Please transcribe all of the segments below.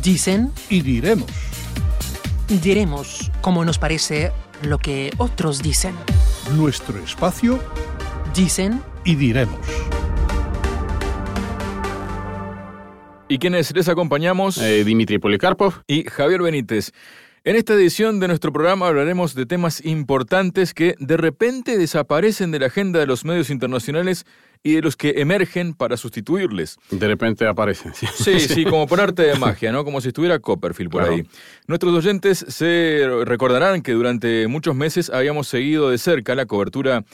Dicen y diremos. Diremos como nos parece lo que otros dicen. Nuestro espacio. Dicen y diremos. ¿Y quienes les acompañamos? Dmitry Polikarpov y Javier Benítez. En esta edición de nuestro programa hablaremos de temas importantes que de repente desaparecen de la agenda de los medios internacionales y de los que emergen para sustituirles. De repente aparecen. Sí, como por arte de magia, ¿no? Como si estuviera Copperfield por ahí. Nuestros oyentes se recordarán que durante muchos meses habíamos seguido de cerca la cobertura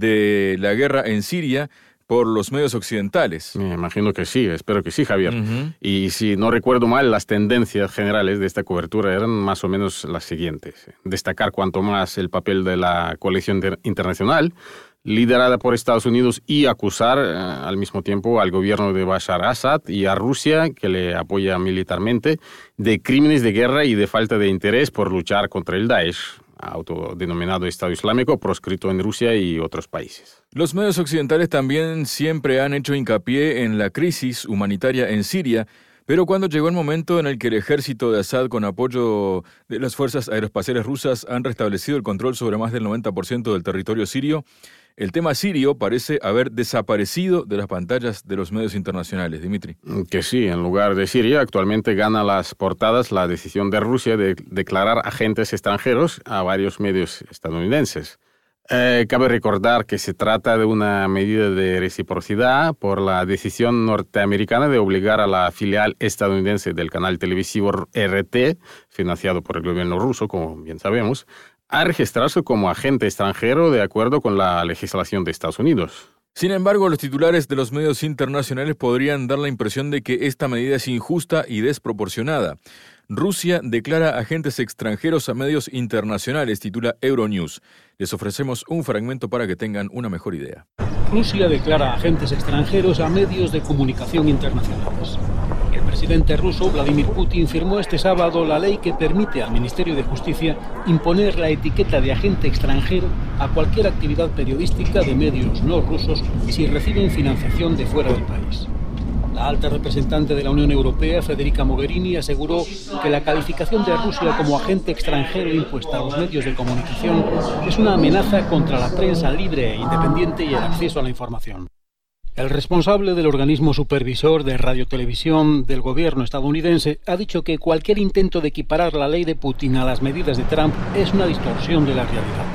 de la guerra en Siria por los medios occidentales. Me imagino que sí, espero que sí, Javier. Y si no recuerdo mal, las tendencias generales de esta cobertura eran más o menos las siguientes. Destacar cuanto más el papel de la coalición internacional, liderada por Estados Unidos, y acusar al mismo tiempo al gobierno de Bashar al-Assad y a Rusia, que le apoya militarmente, de crímenes de guerra y de falta de interés por luchar contra el Daesh, autodenominado Estado Islámico, proscrito en Rusia y otros países. Los medios occidentales también siempre han hecho hincapié en la crisis humanitaria en Siria, pero cuando llegó el momento en el que el ejército de Assad, con apoyo de las fuerzas aeroespaciales rusas, han restablecido el control sobre más del 90% del territorio sirio, el tema sirio parece haber desaparecido de las pantallas de los medios internacionales. Dmitry. Que sí, en lugar de Siria, actualmente gana las portadas la decisión de Rusia de declarar agentes extranjeros a varios medios estadounidenses. Cabe recordar que se trata de una medida de reciprocidad por la decisión norteamericana de obligar a la filial estadounidense del canal televisivo RT, financiado por el gobierno ruso, como bien sabemos, a registrarse como agente extranjero de acuerdo con la legislación de Estados Unidos. Sin embargo, los titulares de los medios internacionales podrían dar la impresión de que esta medida es injusta y desproporcionada. Rusia declara agentes extranjeros a medios internacionales, titula Euronews. Les ofrecemos un fragmento para que tengan una mejor idea. Rusia declara agentes extranjeros a medios de comunicación internacionales. El presidente ruso, Vladimir Putin, firmó este sábado la ley que permite al Ministerio de Justicia imponer la etiqueta de agente extranjero a cualquier actividad periodística de medios no rusos si reciben financiación de fuera del país. La alta representante de la Unión Europea, Federica Mogherini, aseguró que la calificación de Rusia como agente extranjero impuesta a los medios de comunicación es una amenaza contra la prensa libre e independiente y el acceso a la información. El responsable del organismo supervisor de radiotelevisión del gobierno estadounidense ha dicho que cualquier intento de equiparar la ley de Putin a las medidas de Trump es una distorsión de la realidad.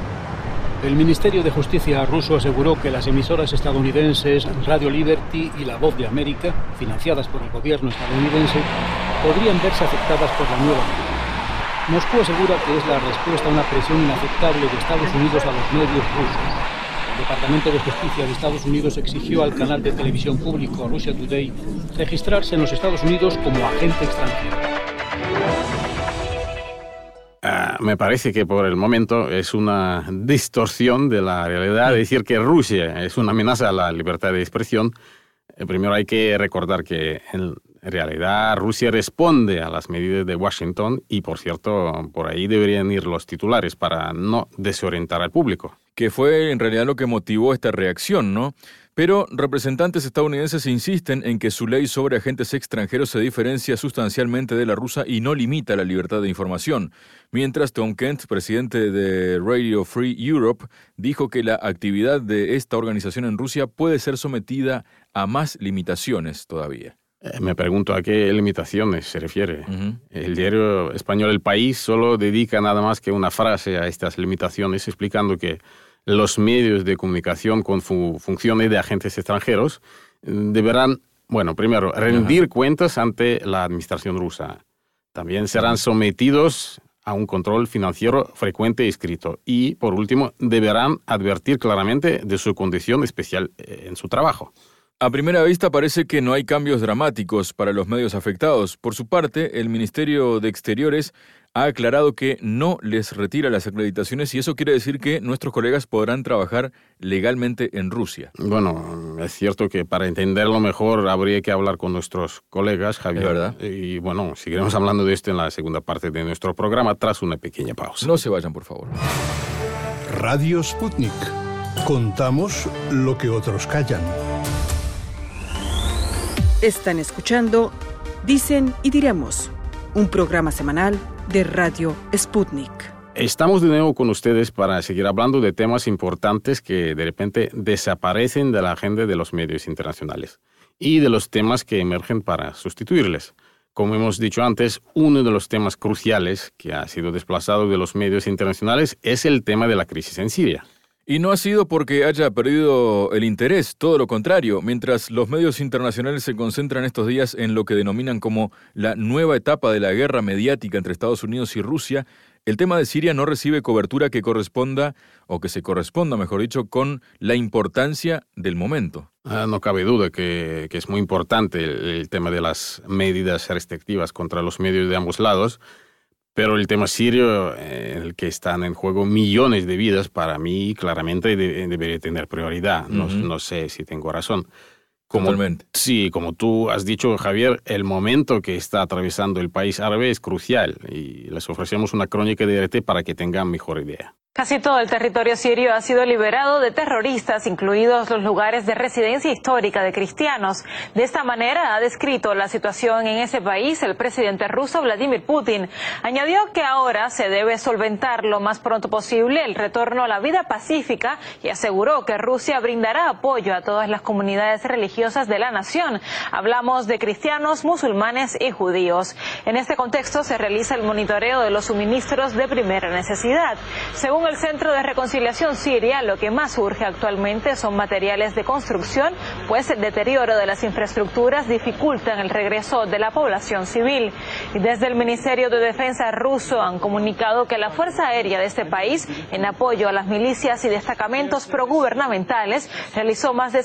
El Ministerio de Justicia ruso aseguró que las emisoras estadounidenses Radio Liberty y La Voz de América, financiadas por el gobierno estadounidense, podrían verse afectadas por la nueva ley. Moscú asegura que es la respuesta a una presión inaceptable de Estados Unidos a los medios rusos. El Departamento de Justicia de Estados Unidos exigió al canal de televisión público Russia Today registrarse en los Estados Unidos como agente extranjero. Me parece que por el momento es una distorsión de la realidad decir que Rusia es una amenaza a la libertad de expresión. Primero hay que recordar que en realidad Rusia responde a las medidas de Washington y, por cierto, por ahí deberían ir los titulares para no desorientar al público. Que fue en realidad lo que motivó esta reacción, ¿no? Pero representantes estadounidenses insisten en que su ley sobre agentes extranjeros se diferencia sustancialmente de la rusa y no limita la libertad de información. Mientras Tom Kent, presidente de Radio Free Europe, dijo que la actividad de esta organización en Rusia puede ser sometida a más limitaciones todavía. Me pregunto a qué limitaciones se refiere. El diario español El País solo dedica nada más que una frase a estas limitaciones, explicando que los medios de comunicación con funciones de agentes extranjeros deberán, primero, rendir cuentas ante la administración rusa. También serán sometidos a un control financiero frecuente y escrito. Y, por último, deberán advertir claramente de su condición especial en su trabajo. A primera vista parece que no hay cambios dramáticos para los medios afectados. Por su parte, el Ministerio de Exteriores ha aclarado que no les retira las acreditaciones y eso quiere decir que nuestros colegas podrán trabajar legalmente en Rusia. Bueno, es cierto que para entenderlo mejor habría que hablar con nuestros colegas, Javier. ¿Es verdad? Y seguiremos hablando de esto en la segunda parte de nuestro programa tras una pequeña pausa. No se vayan, por favor. Radio Sputnik. Contamos lo que otros callan. Están escuchando Dicen y diremos, un programa semanal de Radio Sputnik. Estamos de nuevo con ustedes para seguir hablando de temas importantes que de repente desaparecen de la agenda de los medios internacionales y de los temas que emergen para sustituirles. Como hemos dicho antes, uno de los temas cruciales que ha sido desplazado de los medios internacionales es el tema de la crisis en Siria. Y no ha sido porque haya perdido el interés, todo lo contrario. Mientras los medios internacionales se concentran estos días en lo que denominan como la nueva etapa de la guerra mediática entre Estados Unidos y Rusia, el tema de Siria no recibe cobertura que corresponda, o que se corresponda, mejor dicho, con la importancia del momento. No cabe duda que es muy importante el tema de las medidas restrictivas contra los medios de ambos lados. Pero el tema sirio, en el que están en juego millones de vidas, para mí claramente debería tener prioridad. No sé si tengo razón. Totalmente. Sí, como tú has dicho, Javier, el momento que está atravesando el país árabe es crucial y les ofrecemos una crónica de RT para que tengan mejor idea. Casi todo el territorio sirio ha sido liberado de terroristas, incluidos los lugares de residencia histórica de cristianos. De esta manera ha descrito la situación en ese país el presidente ruso Vladimir Putin. Añadió que ahora se debe solventar lo más pronto posible el retorno a la vida pacífica y aseguró que Rusia brindará apoyo a todas las comunidades religiosas de la nación. Hablamos de cristianos, musulmanes y judíos. En este contexto se realiza el monitoreo de los suministros de primera necesidad. Según el Centro de Reconciliación Siria, lo que más urge actualmente son materiales de construcción, pues el deterioro de las infraestructuras dificultan el regreso de la población civil. Y desde el Ministerio de Defensa ruso han comunicado que la Fuerza Aérea de este país, en apoyo a las milicias y destacamentos progubernamentales, realizó más de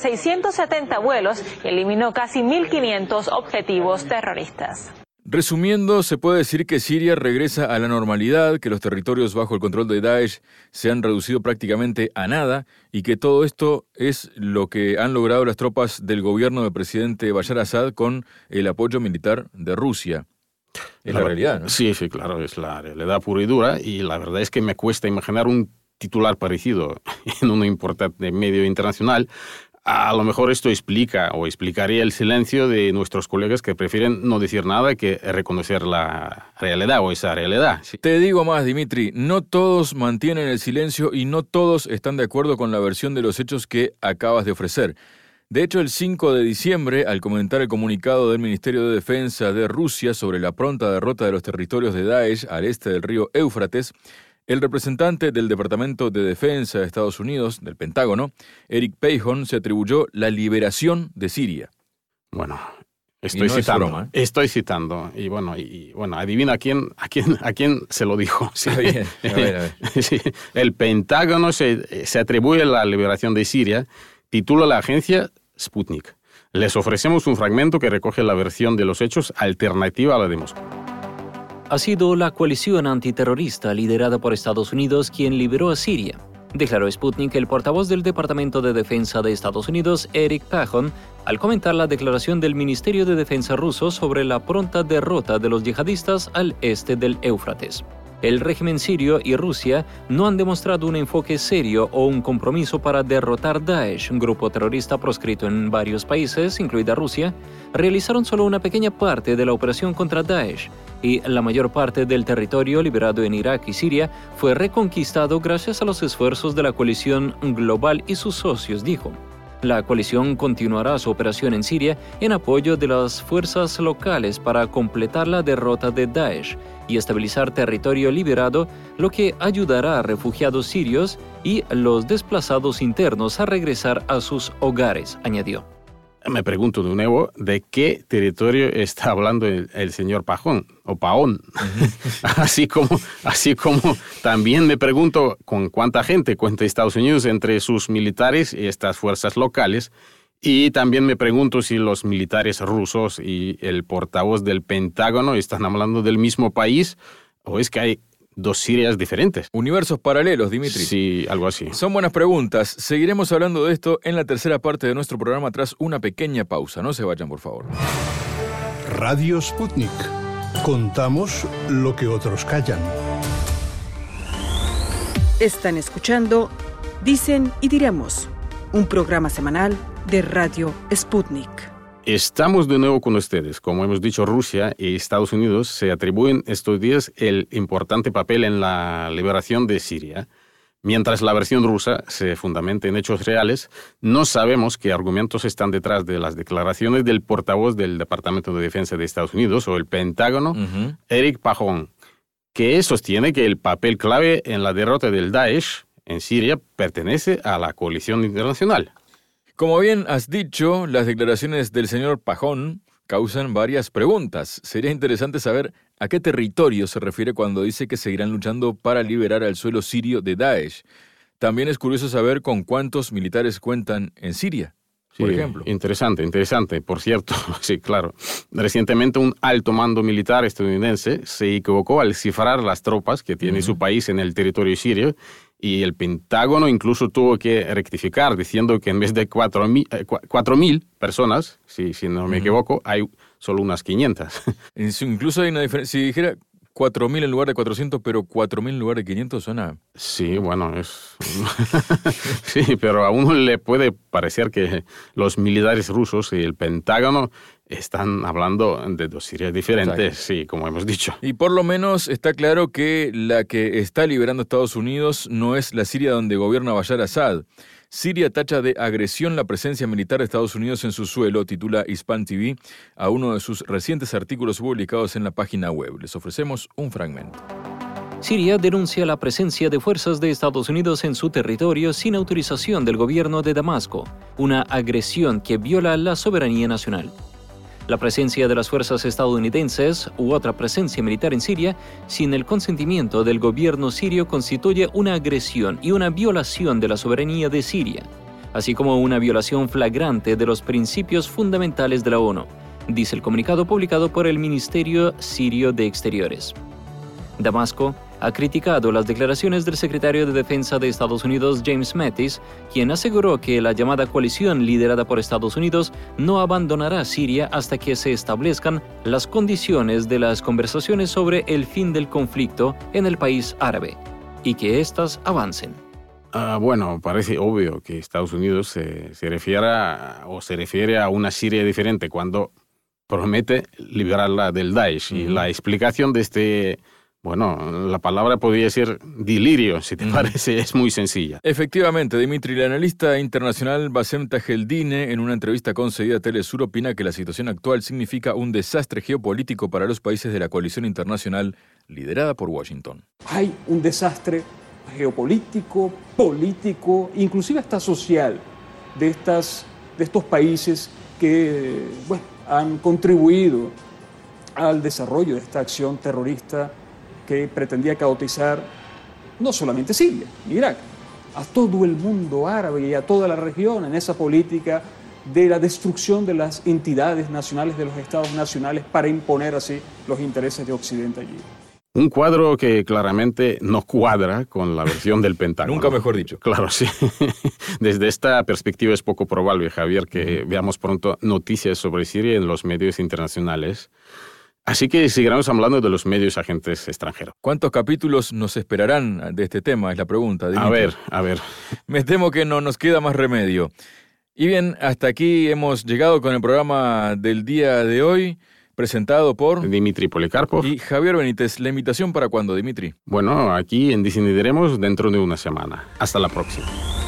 670 vuelos y eliminó casi 1.500 objetivos terroristas. Resumiendo, se puede decir que Siria regresa a la normalidad, que los territorios bajo el control de Daesh se han reducido prácticamente a nada y que todo esto es lo que han logrado las tropas del gobierno del presidente Bashar Assad con el apoyo militar de Rusia. Es la realidad, ¿no? Sí, claro, es la realidad pura y dura y la verdad es que me cuesta imaginar un titular parecido en un importante medio internacional. A lo mejor esto explica o explicaría el silencio de nuestros colegas que prefieren no decir nada que reconocer la realidad o esa realidad. ¿Sí? Te digo más, Dimitri, no todos mantienen el silencio y no todos están de acuerdo con la versión de los hechos que acabas de ofrecer. De hecho, el 5 de diciembre, al comentar el comunicado del Ministerio de Defensa de Rusia sobre la pronta derrota de los territorios de Daesh al este del río Éufrates, el representante del Departamento de Defensa de Estados Unidos, del Pentágono, Eric Peijon, se atribuyó la liberación de Siria. Bueno, estoy citando. Broma, ¿eh? Estoy citando. Y bueno, adivina a quién se lo dijo. Sí. A ver. Sí. El Pentágono se atribuye la liberación de Siria, titula la agencia Sputnik. Les ofrecemos un fragmento que recoge la versión de los hechos alternativa a la de Moscú. Ha sido la coalición antiterrorista liderada por Estados Unidos quien liberó a Siria, declaró Sputnik el portavoz del Departamento de Defensa de Estados Unidos, Eric Peijon, al comentar la declaración del Ministerio de Defensa ruso sobre la pronta derrota de los yihadistas al este del Éufrates. El régimen sirio y Rusia no han demostrado un enfoque serio o un compromiso para derrotar Daesh, un grupo terrorista proscrito en varios países, incluida Rusia. Realizaron solo una pequeña parte de la operación contra Daesh y la mayor parte del territorio liberado en Irak y Siria fue reconquistado gracias a los esfuerzos de la coalición global y sus socios, dijo. La coalición continuará su operación en Siria en apoyo de las fuerzas locales para completar la derrota de Daesh y estabilizar territorio liberado, lo que ayudará a refugiados sirios y los desplazados internos a regresar a sus hogares, añadió. Me pregunto de nuevo, ¿de qué territorio está hablando el señor Pajón o Paón? así como también me pregunto con cuánta gente cuenta Estados Unidos entre sus militares y estas fuerzas locales. Y también me pregunto si los militares rusos y el portavoz del Pentágono están hablando del mismo país o es que hay dos Sirias diferentes. Universos paralelos, Dimitri. Sí, algo así. Son buenas preguntas. Seguiremos hablando de esto en la tercera parte de nuestro programa tras una pequeña pausa. No se vayan, por favor. Radio Sputnik. Contamos lo que otros callan. Están escuchando Dicen y diremos, un programa semanal de Radio Sputnik. Estamos de nuevo con ustedes. Como hemos dicho, Rusia y Estados Unidos se atribuyen estos días el importante papel en la liberación de Siria. Mientras la versión rusa se fundamenta en hechos reales, no sabemos qué argumentos están detrás de las declaraciones del portavoz del Departamento de Defensa de Estados Unidos, o el Pentágono, Eric Pajón, que sostiene que el papel clave en la derrota del Daesh en Siria pertenece a la coalición internacional. Como bien has dicho, las declaraciones del señor Pajón causan varias preguntas. Sería interesante saber a qué territorio se refiere cuando dice que seguirán luchando para liberar al suelo sirio de Daesh. También es curioso saber con cuántos militares cuentan en Siria, por ejemplo. Interesante. Por cierto, sí, claro. Recientemente un alto mando militar estadounidense se equivocó al cifrar las tropas que tiene su país en el territorio sirio, y el Pentágono incluso tuvo que rectificar diciendo que en vez de 4.000 personas, si no me equivoco, hay solo unas 500. Incluso hay una diferencia. Si dijera 4.000 en lugar de 400, pero 4.000 en lugar de 500 suena... Sí, bueno, es... sí, pero a uno le puede parecer que los militares rusos y el Pentágono están hablando de dos Sirias diferentes. Exacto. Sí, como hemos dicho. Y por lo menos está claro que la que está liberando Estados Unidos no es la Siria donde gobierna Bashar Assad. Siria tacha de agresión la presencia militar de Estados Unidos en su suelo, titula Hispan TV, a uno de sus recientes artículos publicados en la página web. Les ofrecemos un fragmento. Siria denuncia la presencia de fuerzas de Estados Unidos en su territorio sin autorización del gobierno de Damasco, una agresión que viola la soberanía nacional. La presencia de las fuerzas estadounidenses u otra presencia militar en Siria sin el consentimiento del gobierno sirio constituye una agresión y una violación de la soberanía de Siria, así como una violación flagrante de los principios fundamentales de la ONU, dice el comunicado publicado por el Ministerio Sirio de Exteriores. Damasco ha criticado las declaraciones del secretario de Defensa de Estados Unidos, James Mattis, quien aseguró que la llamada coalición liderada por Estados Unidos no abandonará Siria hasta que se establezcan las condiciones de las conversaciones sobre el fin del conflicto en el país árabe y que éstas avancen. Bueno, parece obvio que Estados Unidos se refiere a una Siria diferente cuando promete liberarla del Daesh. Y la explicación de la palabra podría ser delirio, si te parece, es muy sencilla. Efectivamente, Dimitri, el analista internacional Bassem Tajeldine, en una entrevista concedida a Telesur, opina que la situación actual significa un desastre geopolítico para los países de la coalición internacional liderada por Washington. Hay un desastre geopolítico, político, inclusive hasta social de estos países que han contribuido al desarrollo de esta acción terrorista que pretendía caotizar no solamente Siria ni Irak, a todo el mundo árabe y a toda la región en esa política de la destrucción de las entidades nacionales, de los estados nacionales, para imponer así los intereses de Occidente allí. Un cuadro que claramente no cuadra con la versión del Pentágono. Nunca mejor dicho. Claro, sí. Desde esta perspectiva es poco probable, Javier, que veamos pronto noticias sobre Siria en los medios internacionales. Así que seguiremos hablando de los medios agentes extranjeros. ¿Cuántos capítulos nos esperarán de este tema? Es la pregunta. Dimitri. A ver. Me temo que no nos queda más remedio. Y bien, hasta aquí hemos llegado con el programa del día de hoy, presentado por Dimitri Policarpov y Javier Benítez. ¿La invitación para cuándo, Dimitri? Bueno, aquí en Decidiremos dentro de una semana. Hasta la próxima.